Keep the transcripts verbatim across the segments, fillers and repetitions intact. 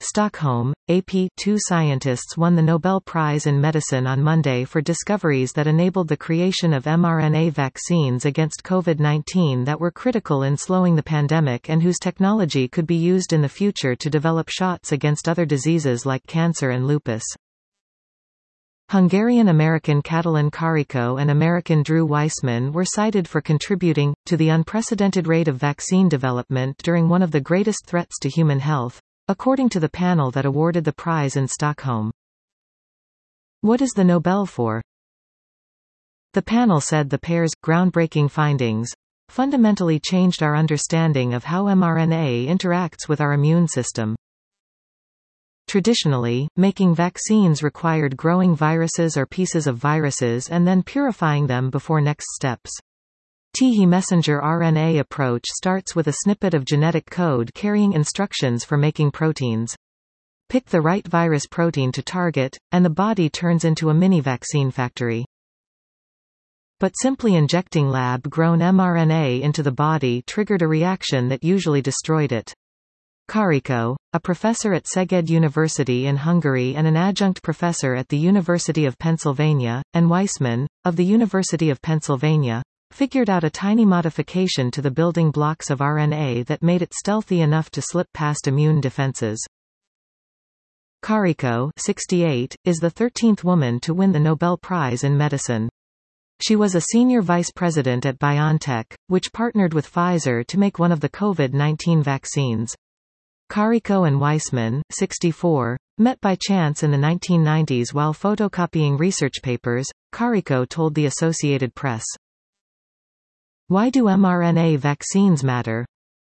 Stockholm, A P. Two scientists won the Nobel Prize in Medicine on Monday for discoveries that enabled the creation of mRNA vaccines against COVID nineteen that were critical in slowing the pandemic and whose technology could be used in the future to develop shots against other diseases like cancer and lupus. Hungarian-American Catalin Carico and American Drew Weissman were cited for contributing to the unprecedented rate of vaccine development during one of the greatest threats to human health, according to the panel that awarded the prize in Stockholm. What is the Nobel for? The panel said the pair's groundbreaking findings fundamentally changed our understanding of how mRNA interacts with our immune system. Traditionally, making vaccines required growing viruses or pieces of viruses and then purifying them before next steps. T messenger R N A approach starts with a snippet of genetic code carrying instructions for making proteins. Pick the right virus protein to target, and the body turns into a mini-vaccine factory. But simply injecting lab-grown mRNA into the body triggered a reaction that usually destroyed it. Carico, a professor at Szeged University in Hungary and an adjunct professor at the University of Pennsylvania, and Weissman, of the University of Pennsylvania, figured out a tiny modification to the building blocks of R N A that made it stealthy enough to slip past immune defenses. Carico, sixty-eight, is the thirteenth woman to win the Nobel Prize in Medicine. She was a senior vice president at BioNTech, which partnered with Pfizer to make one of the COVID nineteen vaccines. Carico and Weissman, sixty-four, met by chance in the nineteen nineties while photocopying research papers, Carico told the Associated Press. Why do mRNA vaccines matter?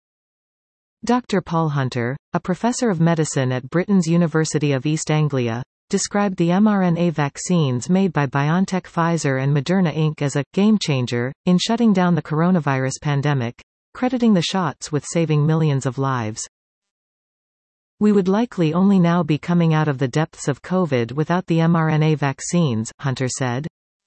Doctor Paul Hunter, a professor of medicine at Britain's University of East Anglia, described the mRNA vaccines made by BioNTech, Pfizer and Moderna Incorporated as a game changer in shutting down the coronavirus pandemic, crediting the shots with saving millions of lives. We would likely only now be coming out of the depths of COVID without the mRNA vaccines, Hunter said.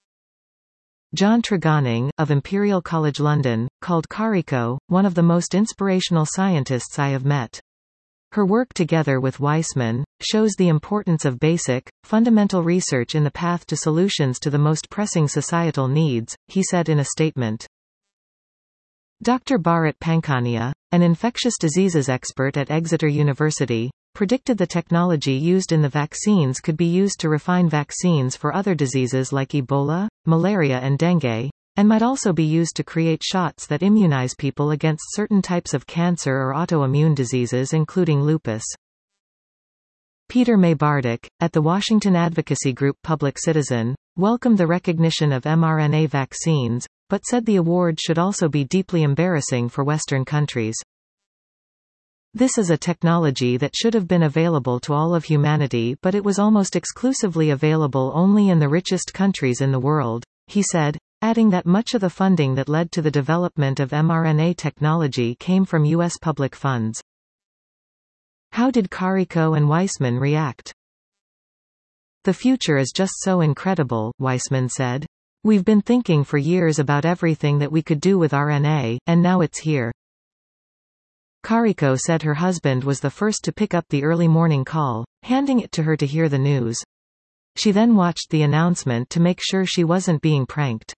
John Tregonning, of Imperial College London, called Carico one of the most inspirational scientists I have met. Her work together with Weissman shows the importance of basic, fundamental research in the path to solutions to the most pressing societal needs, he said in a statement. Doctor Bharat Pankhania, an infectious diseases expert at Exeter University, predicted the technology used in the vaccines could be used to refine vaccines for other diseases like Ebola, malaria and dengue, and might also be used to create shots that immunize people against certain types of cancer or autoimmune diseases including lupus. Peter May Bardick, at the Washington advocacy group Public Citizen, welcomed the recognition of mRNA vaccines, but said the award should also be deeply embarrassing for Western countries. This is a technology that should have been available to all of humanity, but it was almost exclusively available only in the richest countries in the world, he said, adding that much of the funding that led to the development of mRNA technology came from U S public funds. How did Carico and Weissman react? The future is just so incredible, Weissman said. We've been thinking for years about everything that we could do with R N A, and now it's here. Carico said her husband was the first to pick up the early morning call, handing it to her to hear the news. She then watched the announcement to make sure she wasn't being pranked.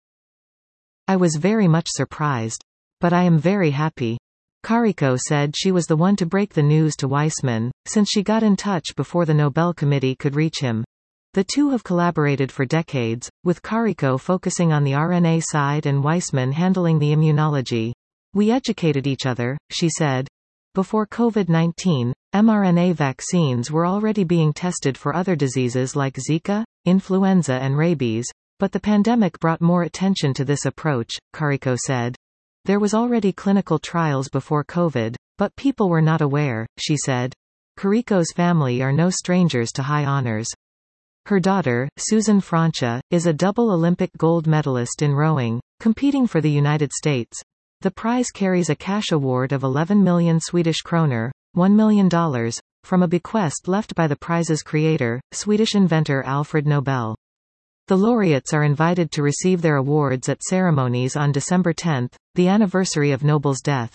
I was very much surprised. But I am very happy. Carico said she was the one to break the news to Weissman, since she got in touch before the Nobel Committee could reach him. The two have collaborated for decades, with Carico focusing on the R N A side and Weissman handling the immunology. We educated each other, she said. Before COVID nineteen, mRNA vaccines were already being tested for other diseases like Zika, influenza and rabies, but the pandemic brought more attention to this approach, Carico said. There was already clinical trials before COVID, but people were not aware, she said. Carico's family are no strangers to high honors. Her daughter, Susan Francia, is a double Olympic gold medalist in rowing, competing for the United States. The prize carries a cash award of eleven million Swedish kroner, one million dollars, from a bequest left by the prize's creator, Swedish inventor Alfred Nobel. The laureates are invited to receive their awards at ceremonies on December tenth, the anniversary of Nobel's death.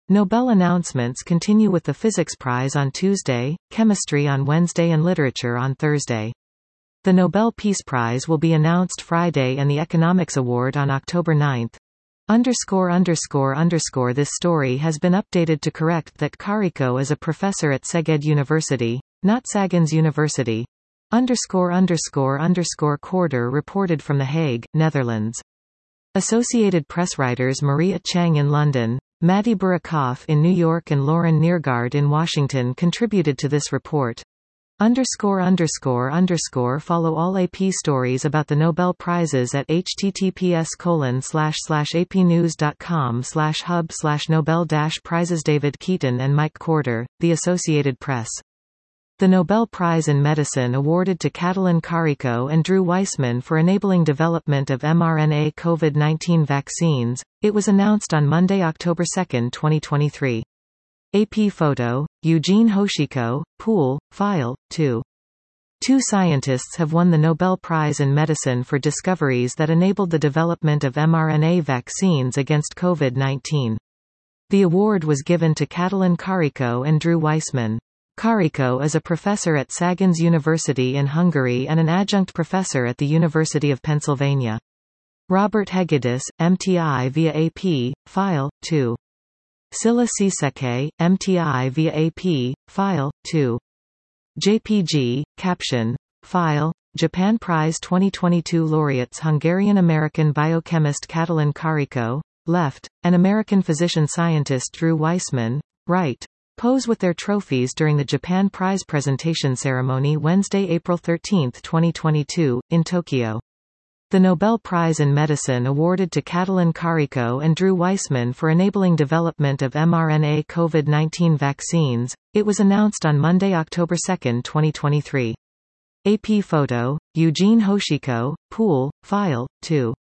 Nobel announcements continue with the Physics Prize on Tuesday, Chemistry on Wednesday and Literature on Thursday. The Nobel Peace Prize will be announced Friday and the Economics Award on October ninth. Underscore underscore underscore This story has been updated to correct that Kariko is a professor at Szeged University, not Sagens University. Underscore underscore underscore Quarter reported from The Hague, Netherlands. Associated Press writers Maria Chang in London, Matti Burakoff in New York and Lauren Neergaard in Washington contributed to this report. Underscore underscore underscore Follow all A P stories about the Nobel Prizes at https colon slash slash apnews.com slash hub slash Nobel dash prizes. David Keaton and Mike Corder, The Associated Press. The Nobel Prize in Medicine awarded to Katalin Kariko and Drew Weissman for enabling development of mRNA COVID nineteen vaccines. It was announced on Monday, October second, twenty twenty-three. A P photo, Eugene Hoshiko, Pool, File, two. Two scientists have won the Nobel Prize in Medicine for discoveries that enabled the development of mRNA vaccines against COVID nineteen. The award was given to Katalin Kariko and Drew Weissman. Kariko is a professor at Sagens University in Hungary and an adjunct professor at the University of Pennsylvania. Robert Hegedus, M T I via A P, File, two. Silla Siseke, M T I via A P, File, two. J P G, Caption, File, Japan Prize twenty twenty-two laureates Hungarian-American biochemist Katalin Kariko, left, and American physician-scientist Drew Weissman, right, pose with their trophies during the Japan Prize presentation ceremony Wednesday, April thirteenth, twenty twenty-two, in Tokyo. The Nobel Prize in Medicine awarded to Katalin Kariko and Drew Weissman for enabling development of mRNA COVID nineteen vaccines. It was announced on Monday, October second, twenty twenty-three. A P photo, Eugene Hoshiko, Pool, File, two.